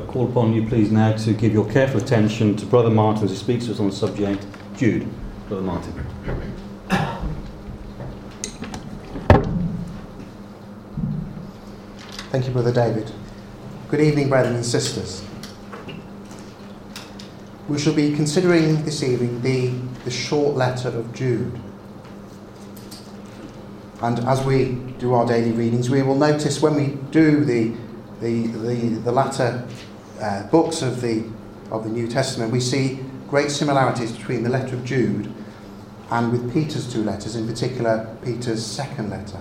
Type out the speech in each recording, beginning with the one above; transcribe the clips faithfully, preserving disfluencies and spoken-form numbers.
call upon you, please, now to give your careful attention to Brother Martin as he speaks to us on the subject. Jude. Brother Martin. Thank you, Brother David. Good evening, brethren and sisters. We shall be considering this evening the, the short letter of Jude. And as we do our daily readings, we will notice when we do the the the, the latter uh, books of the of the New Testament, we see great similarities between the letter of Jude and with Peter's two letters, in particular Peter's second letter.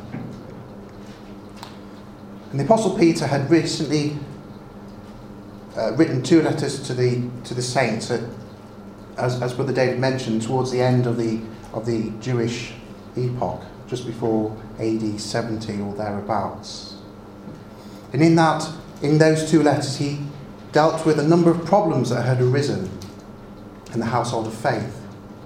And the Apostle Peter had recently uh, written two letters to the to the saints, at, as as Brother David mentioned, towards the end of the of the Jewish epoch, just before A D seventy or thereabouts. And in that, in those two letters, he dealt with a number of problems that had arisen in the household of faith.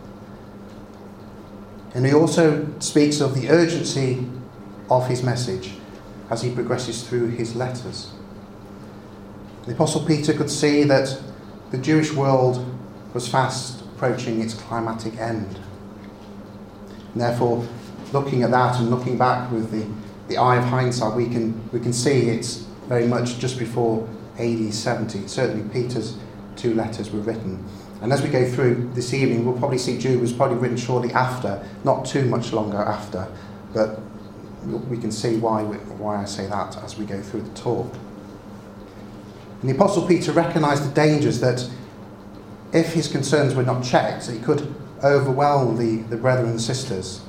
And he also speaks of the urgency of his message as he progresses through his letters. The Apostle Peter could see that the Jewish world was fast approaching its climatic end. And therefore, looking at that and looking back with the, the eye of hindsight, we can we can see it's very much just before A D seventy. Certainly Peter's two letters were written. And as we go through this evening, we'll probably see Jude was probably written shortly after, not too much longer after, but we can see why we, why I say that as we go through the talk. And the Apostle Peter recognised the dangers that if his concerns were not checked, he could overwhelm the, the brethren and sisters.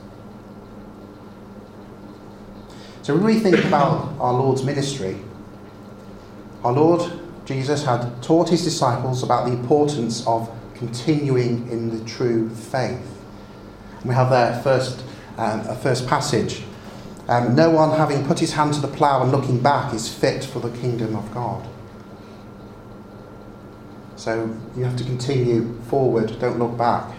So when we think about our Lord's ministry, our Lord Jesus had taught his disciples about the importance of continuing in the true faith. And we have there first um, a first passage. Um, no one having put his hand to the plough and looking back is fit for the kingdom of God. So you have to continue forward, don't look back.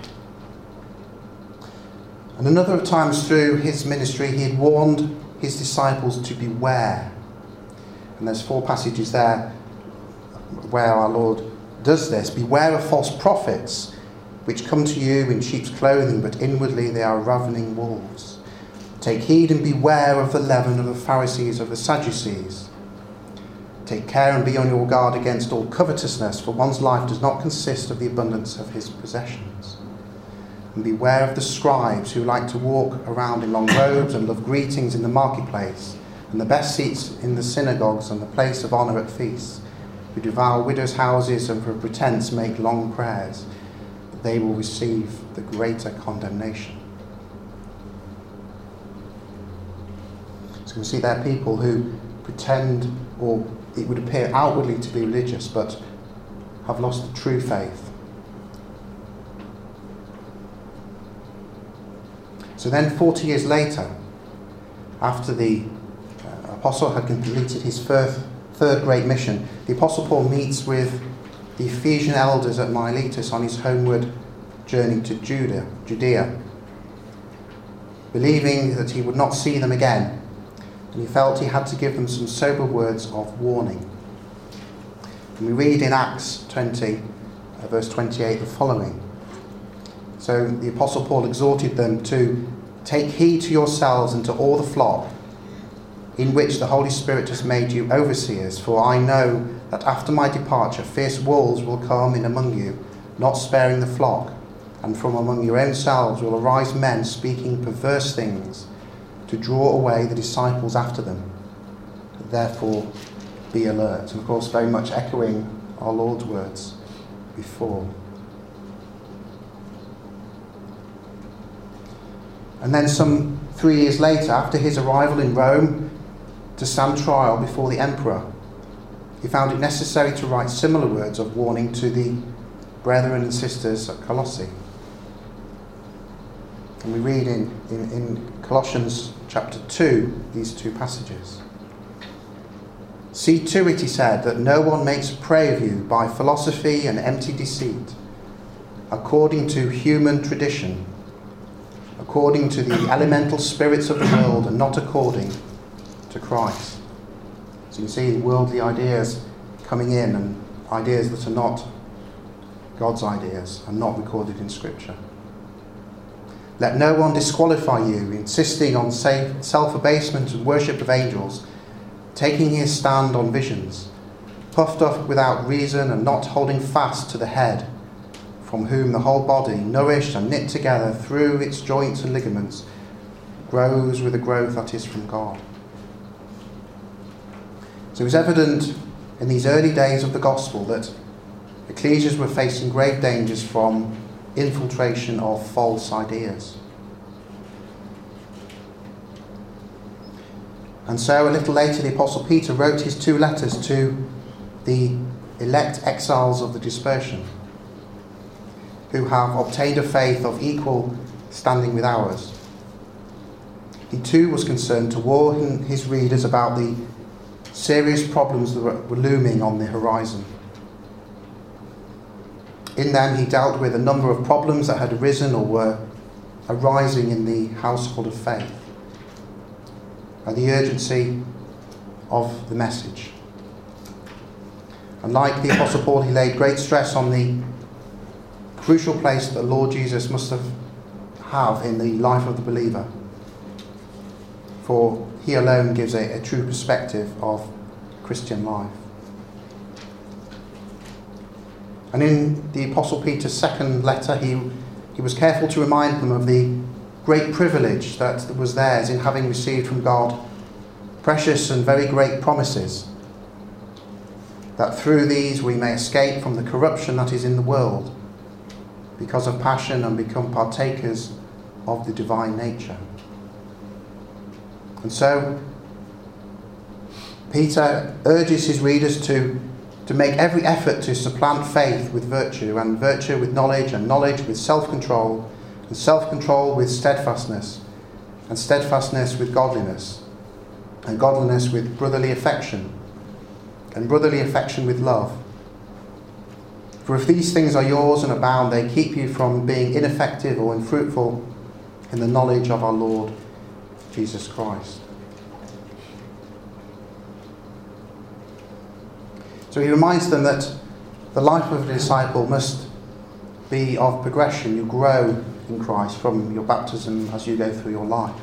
And a number of times through his ministry, he had warned his disciples to beware. And there's four passages there where our Lord does this. Beware of false prophets, which come to you in sheep's clothing, but inwardly they are ravening wolves. Take heed and beware of the leaven of the Pharisees of the Sadducees. Take care and be on your guard against all covetousness, for one's life does not consist of the abundance of his possessions. And beware of the scribes who like to walk around in long robes and love greetings in the marketplace, and the best seats in the synagogues and the place of honour at feasts, who devour widows' houses and for pretense make long prayers, that they will receive the greater condemnation. So we see there are people who pretend, or it would appear outwardly to be religious, but have lost the true faith. So then forty years later, after the uh, apostle had completed his first, third great mission, the Apostle Paul meets with the Ephesian elders at Miletus on his homeward journey to Judah, Judea, believing that he would not see them again, and he felt he had to give them some sober words of warning. And we read in Acts twenty, uh, verse twenty-eight, the following. So the Apostle Paul exhorted them to take heed to yourselves and to all the flock, in which the Holy Spirit has made you overseers, for I know that after my departure fierce wolves will come in among you, not sparing the flock, and from among your own selves will arise men speaking perverse things, to draw away the disciples after them. Therefore be alert. And of course very much echoing our Lord's words before. And then some three years later, after his arrival in Rome to stand trial before the emperor, he found it necessary to write similar words of warning to the brethren and sisters at Colossae. And we read in, in, in Colossians chapter two, these two passages. See to it, he said, that no one makes a prey of you by philosophy and empty deceit, according to human tradition, according to the elemental spirits of the world, and not according to Christ. So you see worldly ideas coming in, and ideas that are not God's ideas and not recorded in Scripture. Let no one disqualify you, insisting on self-abasement and worship of angels, taking his stand on visions, puffed up without reason and not holding fast to the head, from whom the whole body, nourished and knit together through its joints and ligaments, grows with a growth that is from God. So it was evident in these early days of the gospel that ecclesias were facing grave dangers from infiltration of false ideas. And so a little later the Apostle Peter wrote his two letters to the elect exiles of the dispersion, who have obtained a faith of equal standing with ours. He too was concerned to warn his readers about the serious problems that were looming on the horizon. In them he dealt with a number of problems that had arisen or were arising in the household of faith, and the urgency of the message. And like the Apostle Paul, he laid great stress on the crucial place that the Lord Jesus must have, have in the life of the believer, for he alone gives a, a true perspective of Christian life. And in the Apostle Peter's second letter, he, he was careful to remind them of the great privilege that was theirs in having received from God precious and very great promises, that through these we may escape from the corruption that is in the world because of passion and become partakers of the divine nature. And so Peter urges his readers to, to make every effort to supplant faith with virtue, and virtue with knowledge, and knowledge with self-control, and self-control with steadfastness, and steadfastness with godliness, and godliness with brotherly affection, and brotherly affection with love. For if these things are yours and abound, they keep you from being ineffective or unfruitful in the knowledge of our Lord Jesus Christ. So he reminds them that the life of a disciple must be of progression. You grow in Christ from your baptism as you go through your life.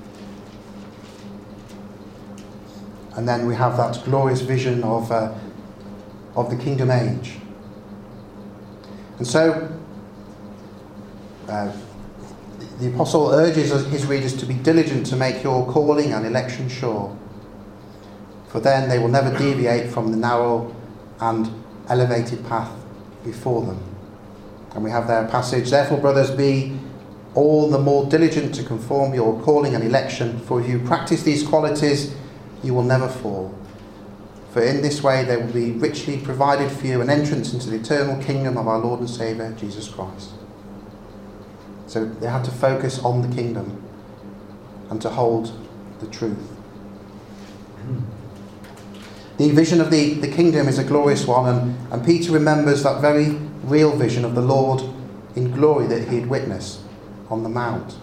And then we have that glorious vision of, uh, of the kingdom age. And so uh, the apostle urges his readers to be diligent to make your calling and election sure, for then they will never deviate from the narrow and elevated path before them. And we have there a passage, therefore, brothers, be all the more diligent to conform your calling and election, for if you practice these qualities, you will never fall. For in this way there will be richly provided for you an entrance into the eternal kingdom of our Lord and Saviour, Jesus Christ. So they had to focus on the kingdom and to hold the truth. The vision of the, the kingdom is a glorious one, and, and Peter remembers that very real vision of the Lord in glory that he had witnessed on the Mount.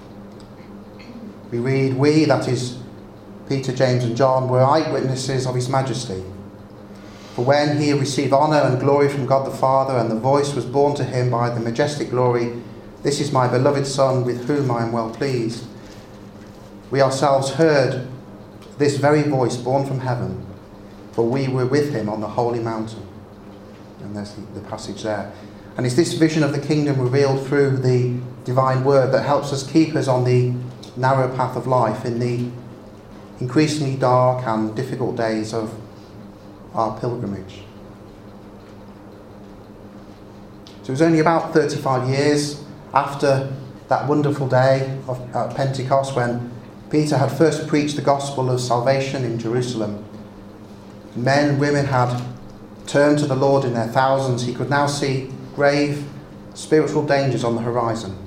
We read, we, that is Peter, James and John, were eyewitnesses of his majesty. For when he received honour and glory from God the Father, and the voice was borne to him by the majestic glory, this is my beloved Son, with whom I am well pleased. We ourselves heard this very voice borne from heaven, for we were with him on the holy mountain. And there's the, the passage there. And it's this vision of the kingdom revealed through the divine word that helps us keep us on the narrow path of life in the increasingly dark and difficult days of our pilgrimage. So it was only about thirty-five years after that wonderful day of uh, Pentecost when Peter had first preached the gospel of salvation in Jerusalem. Men and women had turned to the Lord in their thousands. He could now see grave spiritual dangers on the horizon.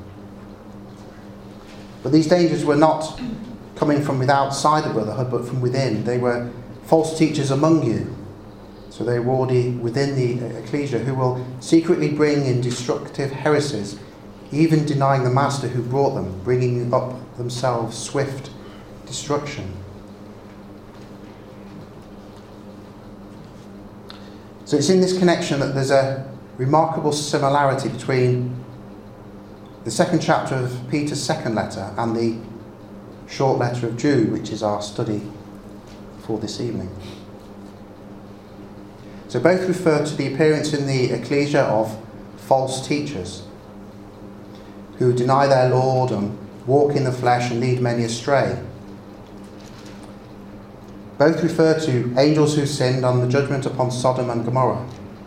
But these dangers were not coming from outside the brotherhood, but from within. They were false teachers among you. So they were already within the ecclesia, who will secretly bring in destructive heresies, even denying the master who brought them, bringing up themselves swift destruction. So it's in this connection that there's a remarkable similarity between the second chapter of Peter's second letter and the short letter of Jude, which is our study for this evening. So both refer to the appearance in the ecclesia of false teachers who deny their Lord and walk in the flesh and lead many astray. Both refer to angels who sinned and the judgment upon Sodom and Gomorrah.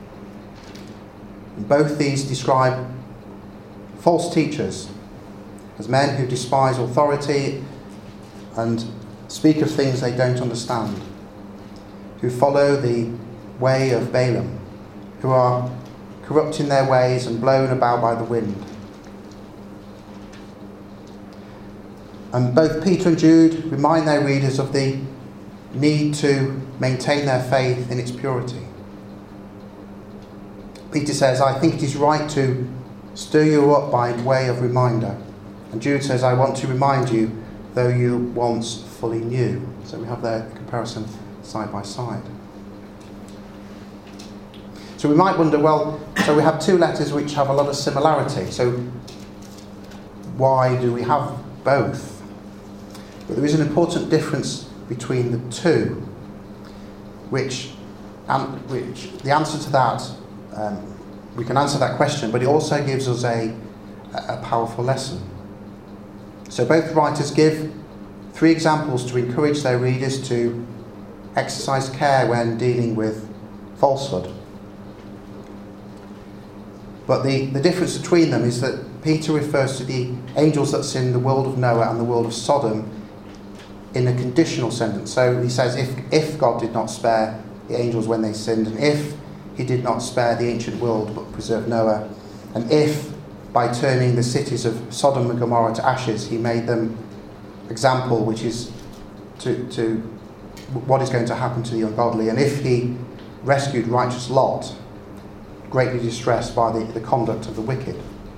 And both these describe false teachers as men who despise authority and speak of things they don't understand, who follow the way of Balaam, who are corrupt in their ways and blown about by the wind. And both Peter and Jude remind their readers of the need to maintain their faith in its purity. Peter says, I think it is right to stir you up by way of reminder. And Jude says, I want to remind you, though you once fully knew. So we have their comparison side by side. So we might wonder, well, so we have two letters which have a lot of similarity. So why do we have both? But there is an important difference between the two, which, um, which the answer to that, um, we can answer that question, but it also gives us a, a powerful lesson. So both writers give three examples to encourage their readers to exercise care when dealing with falsehood. But the, the difference between them is that Peter refers to the angels that sinned in the world of Noah and the world of Sodom in a conditional sentence. So he says, if, if God did not spare the angels when they sinned, and if he did not spare the ancient world but preserved Noah, and if by turning the cities of Sodom and Gomorrah to ashes he made them example, which is to, to what is going to happen to the ungodly, and if he rescued righteous Lot, greatly distressed by the, the conduct of the wicked,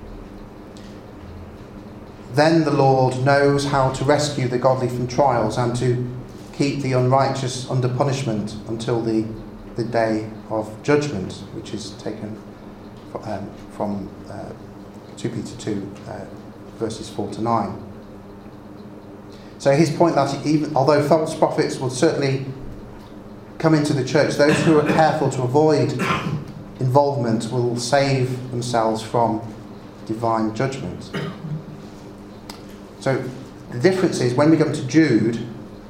then the Lord knows how to rescue the godly from trials and to keep the unrighteous under punishment until the, the day of judgment, which is taken um, from uh, two Peter two, uh, verses four to nine. So his point that even although false prophets will certainly come into the church, those who are careful to avoid involvement will save themselves from divine judgment. So the difference is when we come to Jude,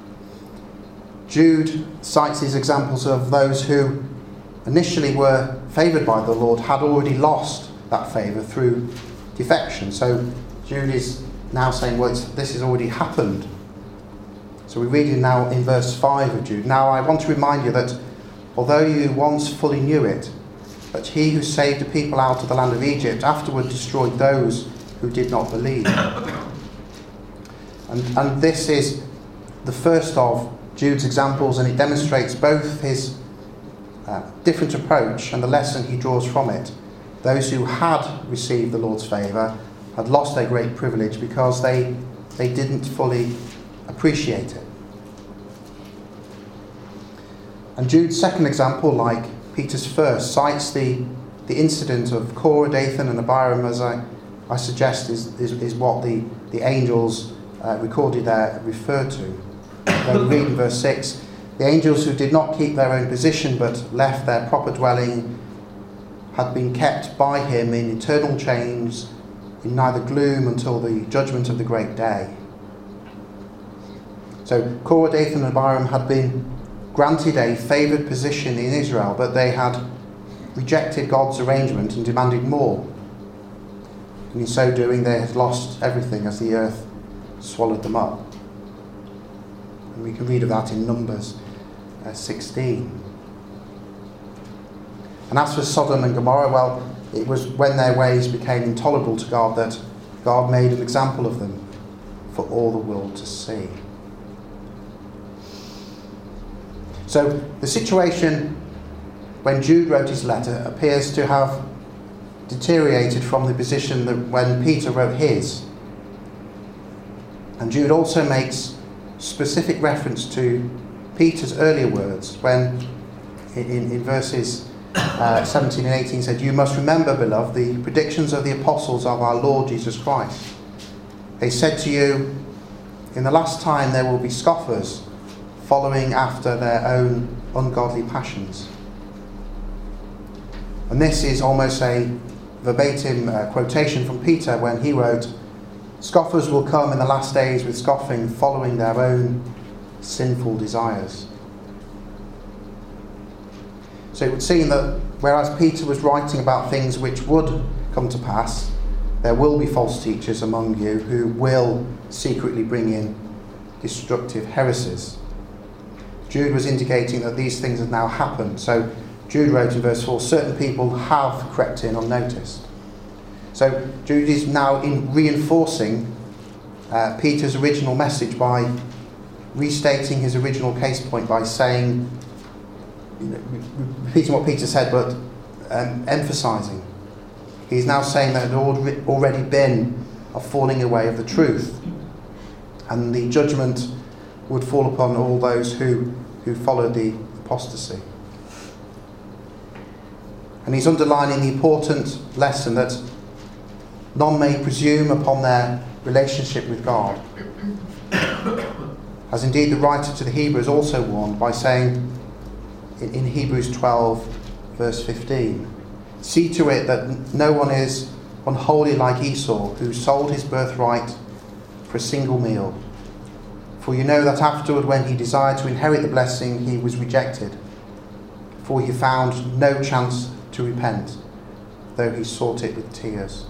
Jude cites these examples of those who initially were favoured by the Lord, had already lost that favour through defection. So Jude is now saying, well, it's, this has already happened. So we read it now in verse five of Jude. Now I want to remind you that although you once fully knew it, that he who saved the people out of the land of Egypt afterward destroyed those who did not believe. And, and this is the first of Jude's examples, and it demonstrates both his uh, different approach and the lesson he draws from it. Those who had received the Lord's favour had lost their great privilege because they, they didn't fully appreciate it. And Jude's second example, like Peter's first, cites the, the incident of Korah, Dathan and Abiram, as I, I suggest is, is, is what the, the angels uh, recorded there refer to. When we read in verse six, the angels who did not keep their own position but left their proper dwelling had been kept by him in eternal chains, in neither gloom until the judgment of the great day. So Korah, Dathan and Abiram had been granted a favoured position in Israel, but they had rejected God's arrangement and demanded more. And in so doing, they had lost everything as the earth swallowed them up. And we can read of that in Numbers uh, sixteen. And as for Sodom and Gomorrah, well, it was when their ways became intolerable to God that God made an example of them for all the world to see. So the situation when Jude wrote his letter appears to have deteriorated from the position that when Peter wrote his. And Jude also makes specific reference to Peter's earlier words when in, in verses uh, seventeen and eighteen said, "You must remember, beloved, the predictions of the apostles of our Lord Jesus Christ. They said to you, in the last time there will be scoffers, following after their own ungodly passions." And this is almost a verbatim uh, quotation from Peter when he wrote, "Scoffers will come in the last days with scoffing, following their own sinful desires." So it would seem that whereas Peter was writing about things which would come to pass, there will be false teachers among you who will secretly bring in destructive heresies. Jude was indicating that these things have now happened. So Jude wrote in verse four, certain people have crept in unnoticed. So Jude is now in reinforcing uh, Peter's original message by restating his original case point by saying, you know, repeating what Peter said, but um, emphasising. He's now saying that there had already been a falling away of the truth, and the judgment would fall upon all those who, who followed the apostasy. And he's underlining the important lesson that none may presume upon their relationship with God. As indeed the writer to the Hebrews also warned by saying in, in Hebrews twelve verse fifteen, "See to it that no one is unholy like Esau, who sold his birthright for a single meal. For you know that afterward, when he desired to inherit the blessing, he was rejected, for he found no chance to repent, though he sought it with tears."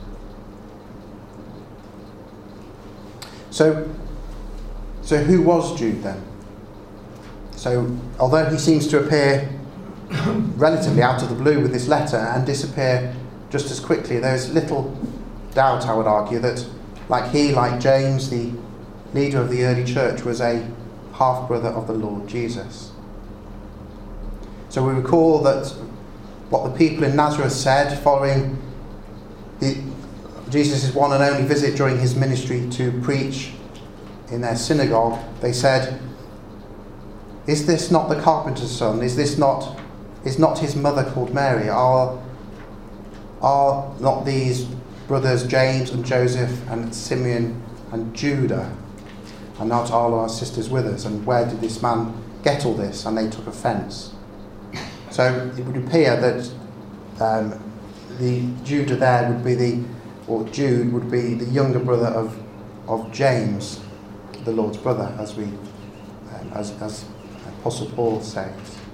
So, so who was Jude then? So, although he seems to appear relatively out of the blue with this letter and disappear just as quickly, there's little doubt, I would argue, that like he, like James, the leader of the early church, was a half-brother of the Lord Jesus. So we recall that what the people in Nazareth said following the, Jesus' one and only visit during his ministry to preach in their synagogue. They said, "Is this not the carpenter's son? Is this not, is not his mother called Mary? Are, are not these brothers James and Joseph and Simeon and Judah? And not all our sisters with us? And where did this man get all this?" And they took offence. So it would appear that um, the Judah there would be the, or Jude would be the younger brother of of James, the Lord's brother, as we, um, as as Apostle Paul says.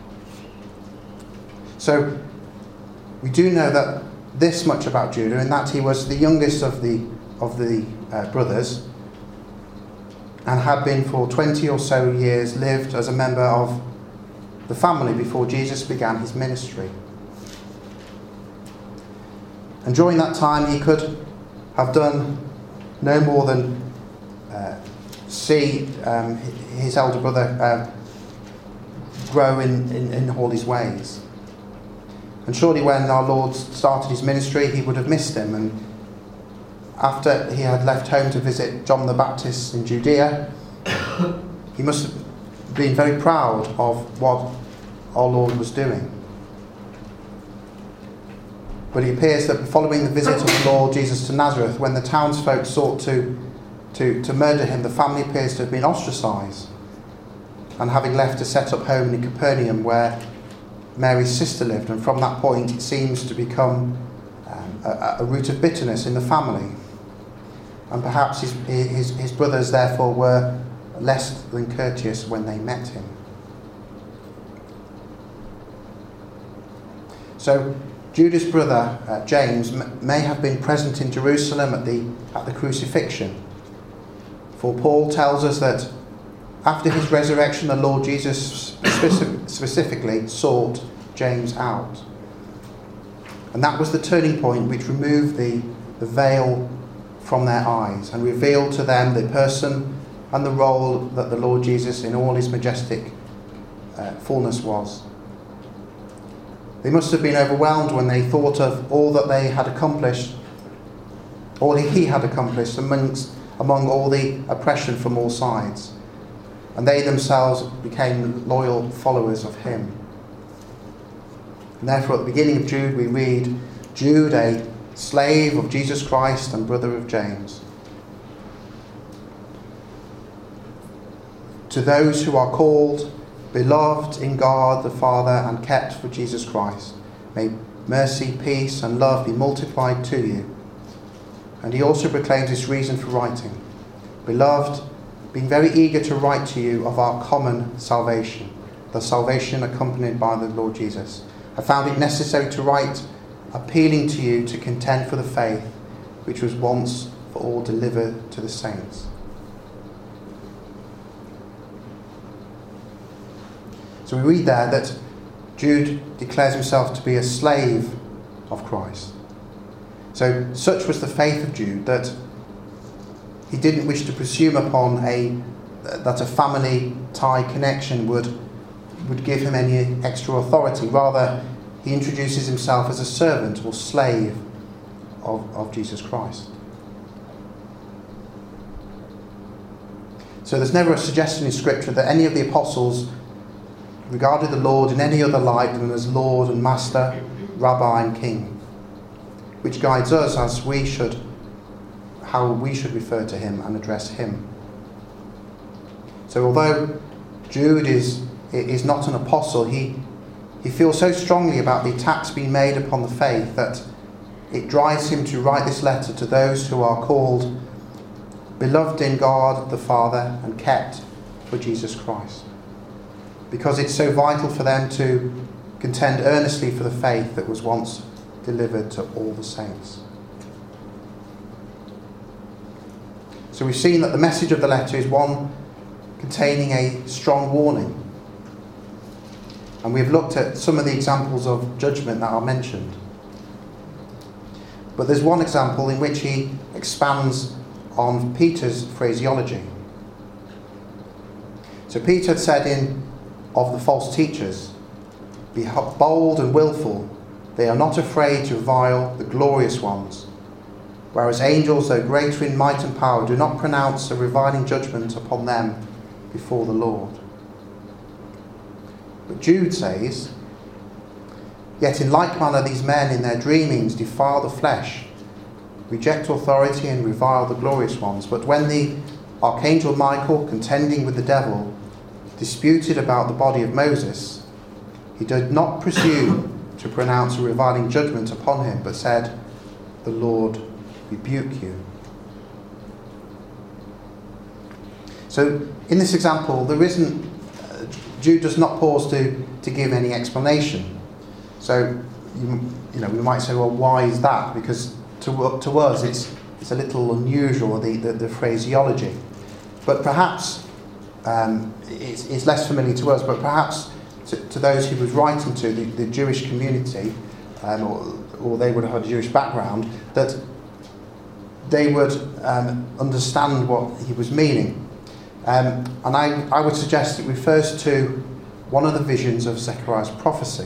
So we do know that this much about Judah, in that he was the youngest of the of the uh, brothers, and had been for twenty or so years lived as a member of the family before Jesus began his ministry. And during that time he could have done no more than uh, see um, his elder brother uh, grow in, in, in all his ways. And surely when our Lord started his ministry, he would have missed him. And after he had left home to visit John the Baptist in Judea, he must have been very proud of what our Lord was doing. But it appears that following the visit of the Lord Jesus to Nazareth, when the townsfolk sought to, to, to murder him, the family appears to have been ostracised. And having left to set up home in Capernaum, where Mary's sister lived, and from that point it seems to become um, a, a root of bitterness in the family. And perhaps his, his, his brothers therefore were less than courteous when they met him. So Judah's brother uh, James m- may have been present in Jerusalem at the at the crucifixion. For Paul tells us that after his resurrection, the Lord Jesus specific- specifically sought James out. And that was the turning point which removed the, the veil from their eyes and revealed to them the person and the role that the Lord Jesus in all his majestic uh, fullness was. They must have been overwhelmed when they thought of all that they had accomplished, all he had accomplished amongst, among all the oppression from all sides. And they themselves became loyal followers of him. And therefore, at the beginning of Jude, we read, Jude, a slave of Jesus Christ and brother of James. To those who are called, beloved in God the Father, and kept for Jesus Christ, may mercy, peace, and love be multiplied to you. And he also proclaims this reason for writing. Beloved, being very eager to write to you of our common salvation, the salvation accompanied by the Lord Jesus, I found it necessary to write, appealing to you to contend for the faith which was once for all delivered to the saints. So we read there that Jude declares himself to be a slave of Christ. So such was the faith of Jude that he didn't wish to presume upon a that a family tie connection would would give him any extra authority. Rather, he introduces himself as a servant or slave of, of Jesus Christ. So there's never a suggestion in Scripture that any of the apostles regarded the Lord in any other light than as Lord and Master, Rabbi and King, which guides us as we should, how we should refer to him and address him. So although Jude is is not an apostle, he he feels so strongly about the attacks being made upon the faith that it drives him to write this letter to those who are called beloved in God the Father and kept for Jesus Christ, because it's so vital for them to contend earnestly for the faith that was once delivered to all the saints. So we've seen that the message of the letter is one containing a strong warning. And we've looked at some of the examples of judgment that are mentioned. But there's one example in which he expands on Peter's phraseology. So Peter had said in of the false teachers, be bold and willful, they are not afraid to revile the glorious ones, whereas angels, though greater in might and power, do not pronounce a reviling judgment upon them before the Lord. But Jude says, yet in like manner these men in their dreamings defile the flesh, reject authority and revile the glorious ones. But when the archangel Michael, contending with the devil, disputed about the body of Moses, he did not presume to pronounce a reviling judgment upon him, but said, the Lord rebuke you. So in this example, there isn't, uh, Jude does not pause to, to give any explanation. So, you, you know, we might say, well, why is that? Because to, to us, it's, it's a little unusual, the, the, the phraseology. But perhaps um, it's, it's less familiar to us, but perhaps to, to those he was writing to, the, the Jewish community, um, or, or they would have had a Jewish background, that they would um, understand what he was meaning. Um, and I, I would suggest it refers to one of the visions of Zechariah's prophecy.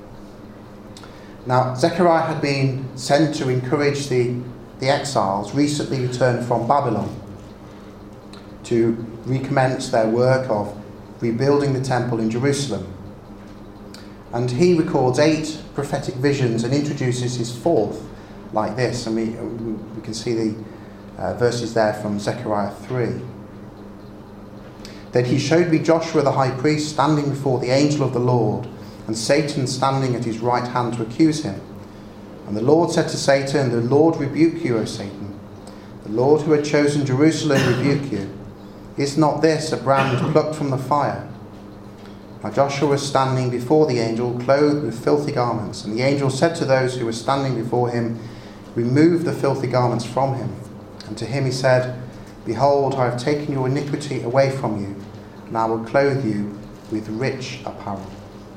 Now, Zechariah had been sent to encourage the, the exiles recently returned from Babylon to recommence their work of rebuilding the temple in Jerusalem. And he records eight prophetic visions and introduces his fourth like this. And we, we can see the uh, verses there from Zechariah three. Then he showed me Joshua the high priest standing before the angel of the Lord, and Satan standing at his right hand to accuse him. And the Lord said to Satan, the Lord rebuke you, O Satan. The Lord who had chosen Jerusalem rebuke you. Is not this a brand plucked from the fire? Now Joshua was standing before the angel, clothed with filthy garments. And the angel said to those who were standing before him, remove the filthy garments from him. And to him he said, behold, I have taken your iniquity away from you, and I will clothe you with rich apparel.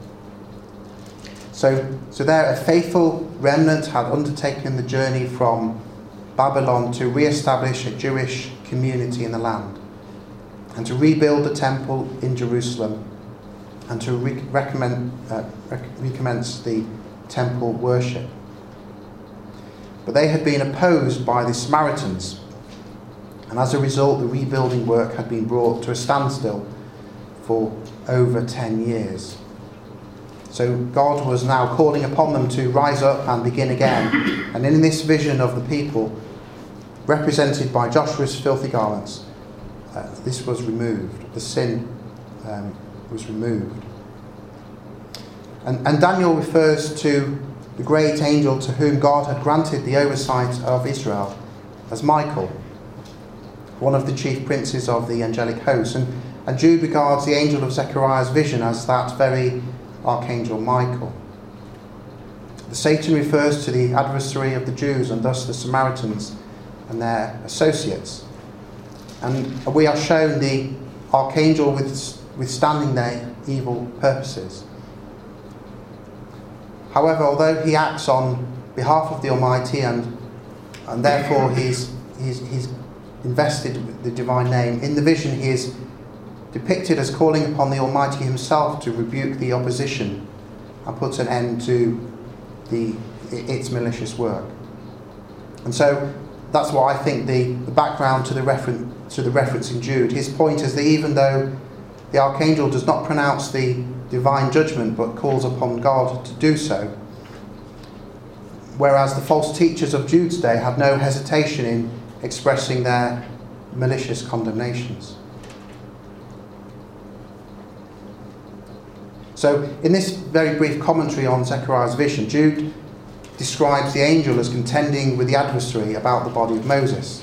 So, so there a faithful remnant had undertaken the journey from Babylon to re-establish a Jewish community in the land, and to rebuild the temple in Jerusalem, and to re- recommend, uh, rec- recommence the temple worship. But they had been opposed by the Samaritans, and as a result the rebuilding work had been brought to a standstill for over ten years. So God was now calling upon them to rise up and begin again. And in this vision of the people, represented by Joshua's filthy garments, uh, this was removed. The sin um, was removed. And, and Daniel refers to the great angel to whom God had granted the oversight of Israel as Michael, one of the chief princes of the angelic host. And, and Jude regards the angel of Zechariah's vision as that very Archangel Michael. The Satan refers to the adversary of the Jews and thus the Samaritans and their associates. And we are shown the Archangel withstanding their evil purposes. However, although he acts on behalf of the Almighty and, and therefore he's, he's, he's invested with the divine name, in the vision he is depicted as calling upon the Almighty himself to rebuke the opposition and put an end to the, its malicious work. And so that's what I think the, the background to the, referen- to the reference in Jude. His point is that even though the Archangel does not pronounce the divine judgment but calls upon God to do so, whereas the false teachers of Jude's day had no hesitation in expressing their malicious condemnations. So in this very brief commentary on Zechariah's vision, Jude describes the angel as contending with the adversary about the body of Moses.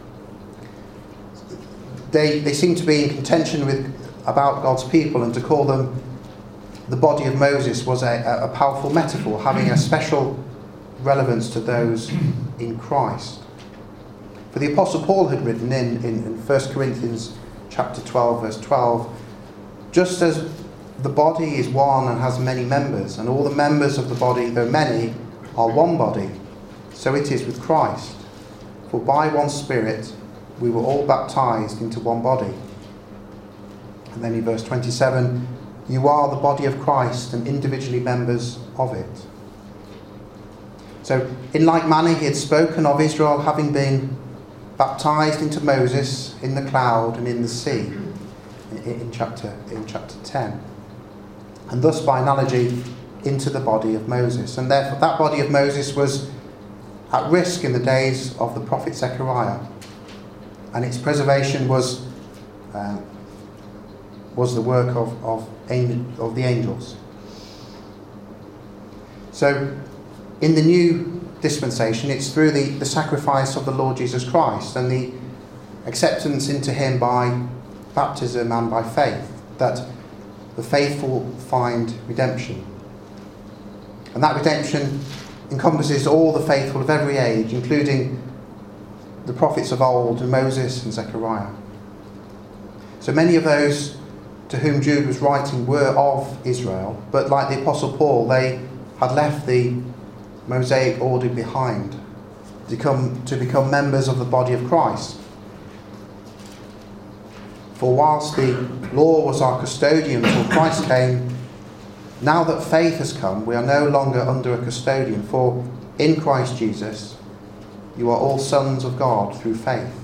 They, they seem to be in contention with about God's people, and to call them the body of Moses was a, a powerful metaphor, having a special relevance to those in Christ. For the Apostle Paul had written in, in, in First Corinthians chapter twelve, verse twelve, just as the body is one and has many members, and all the members of the body, though many, are one body, so it is with Christ. For by one Spirit we were all baptized into one body. And then in verse twenty-seven, you are the body of Christ and individually members of it. So in like manner he had spoken of Israel having been baptized into Moses in the cloud and in the sea, in, in, chapter, in chapter ten. And thus by analogy into the body of Moses. And therefore that body of Moses was at risk in the days of the prophet Zechariah. And its preservation was uh, was the work of, of, of the angels. So in the new dispensation, it's through the, the sacrifice of the Lord Jesus Christ and the acceptance into him by baptism and by faith that the faithful find redemption. And that redemption encompasses all the faithful of every age, including the prophets of old, and Moses and Zechariah. So many of those to whom Jude was writing were of Israel, but like the Apostle Paul, they had left the Mosaic order behind to become, to become members of the body of Christ. For whilst the law was our custodian until Christ came, now that faith has come, we are no longer under a custodian, for in Christ Jesus you are all sons of God through faith.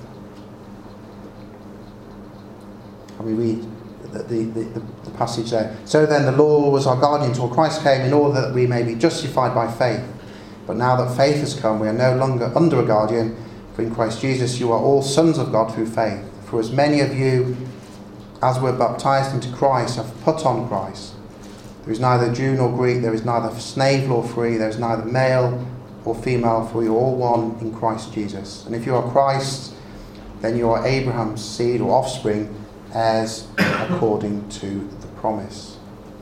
And we read the, the, the, the passage there. So then the law was our guardian till Christ came, in order that we may be justified by faith. But now that faith has come, we are no longer under a guardian, for in Christ Jesus you are all sons of God through faith. For as many of you as were baptized into Christ have put on Christ. There is neither Jew nor Greek, there is neither slave nor free, there is neither male or female, for you are all one in Christ Jesus. And if you are Christ, then you are Abraham's seed or offspring, heirs according to the promise.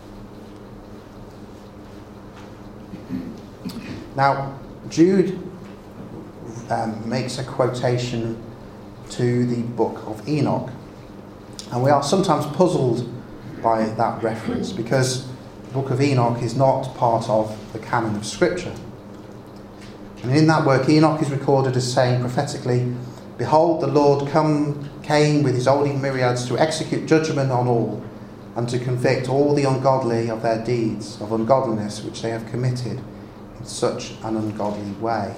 Now, Jude um, makes a quotation to the book of Enoch. And we are sometimes puzzled by that reference, because the book of Enoch is not part of the canon of Scripture. And in that work, Enoch is recorded as saying prophetically, "Behold, the Lord come, came with his holy myriads to execute judgment on all, and to convict all the ungodly of their deeds of ungodliness which they have committed in such an ungodly way."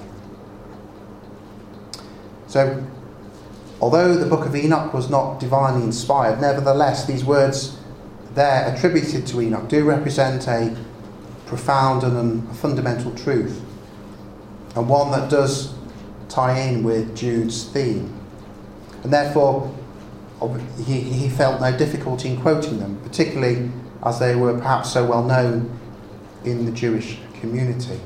So, although the book of Enoch was not divinely inspired, nevertheless these words there attributed to Enoch do represent a, profound and a fundamental truth, and one that does tie in with Jude's theme. And therefore, he, he felt no difficulty in quoting them, particularly as they were perhaps so well known in the Jewish community.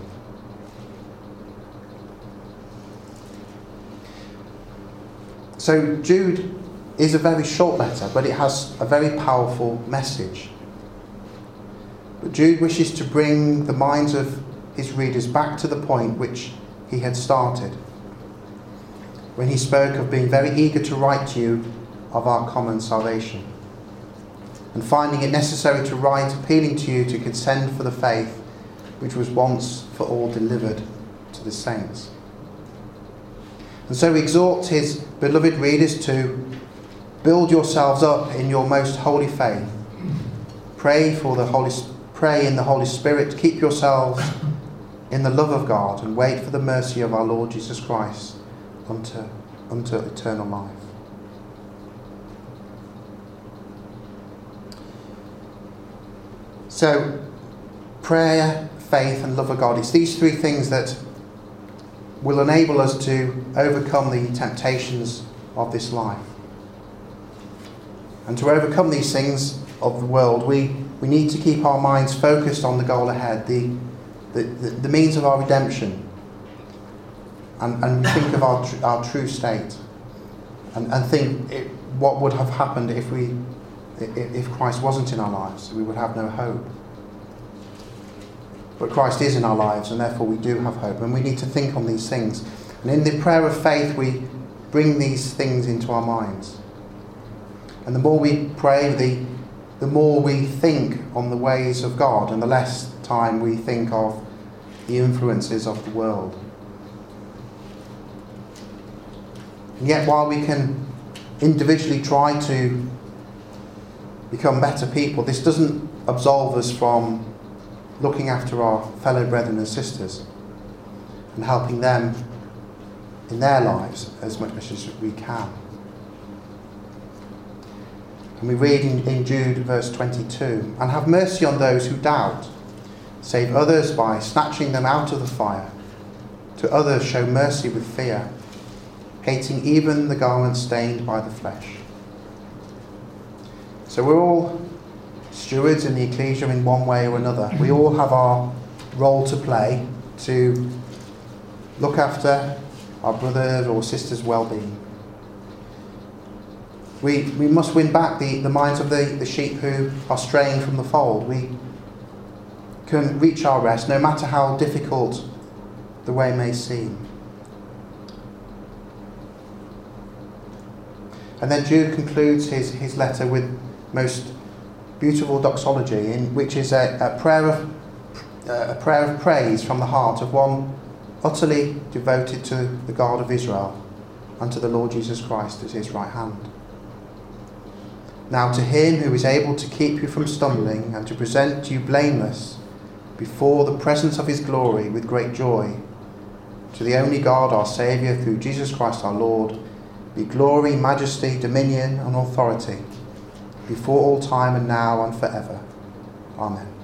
So Jude is a very short letter, but it has a very powerful message. But Jude wishes to bring the minds of his readers back to the point which he had started, when he spoke of being very eager to write to you of our common salvation, and finding it necessary to write appealing to you to contend for the faith which was once for all delivered to the saints. And so he exhorts his beloved readers to build yourselves up in your most holy faith. Pray for the Holy pray in the Holy Spirit. Keep yourselves in the love of God, and wait for the mercy of our Lord Jesus Christ unto, unto eternal life. So, prayer, faith, and love of God. It's these three things that will enable us to overcome the temptations of this life. And to overcome these things of the world, we, we need to keep our minds focused on the goal ahead, the, the, the, the means of our redemption, and, and think of our, tr- our true state, and, and think it, what would have happened if we if Christ wasn't in our lives. We would have no hope. But Christ is in our lives, and therefore we do have hope, and we need to think on these things. And in the prayer of faith, we bring these things into our minds. And the more we pray, the, the more we think on the ways of God, and the less time we think of the influences of the world. And yet, while we can individually try to become better people, this doesn't absolve us from looking after our fellow brethren and sisters and helping them in their lives as much as we can. And we read in, in Jude verse twenty-two, and have mercy on those who doubt, save others by snatching them out of the fire. To others show mercy with fear, hating even the garment stained by the flesh. So we're all stewards in the ecclesia in one way or another. We all have our role to play to look after our brothers or sisters' well-being. We, we must win back the, the minds of the, the sheep who are straying from the fold. We can reach our rest no matter how difficult the way may seem. And then Jude concludes his, his letter with most beautiful doxology, in which is a, a prayer of uh, a prayer of praise from the heart of one utterly devoted to the God of Israel and to the Lord Jesus Christ at his right hand. Now to him who is able to keep you from stumbling and to present you blameless before the presence of his glory with great joy, to the only God our Saviour through Jesus Christ our Lord, be glory, majesty, dominion and authority before all time and now and forever. Amen.